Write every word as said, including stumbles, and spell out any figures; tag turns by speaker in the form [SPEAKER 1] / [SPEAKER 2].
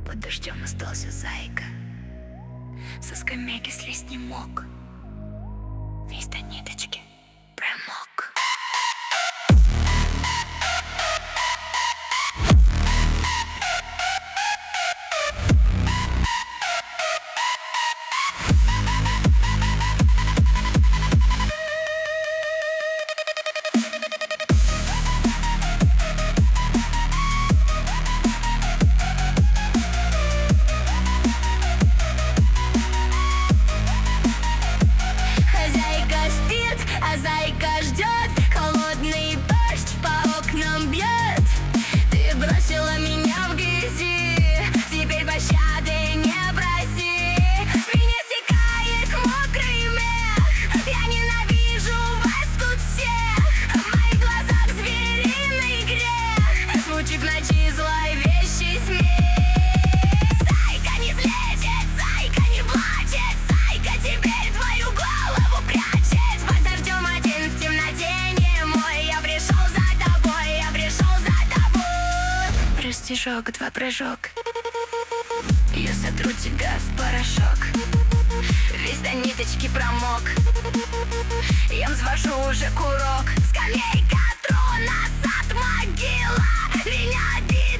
[SPEAKER 1] Под дождем остался зайка, со скамейки слезть не мог, весь до ниточки промок.
[SPEAKER 2] Зайка ждет, холодный дождь по окнам бьет. Ты бросила меня в грязи, теперь пощады не проси. С меня стекает мокрый мех, я ненавижу вас тут всех. В моих глазах звериный грех, звучит в ночи зловещий смех. Зайка не слезет, зайка не плачет, зайка теперь твою голову прячет.
[SPEAKER 1] Стишок, два прыжок, я сотру тебя в порошок.
[SPEAKER 2] Весь до ниточки промок, я взвожу уже курок. Скамейка, трон, назад могила, меня бит.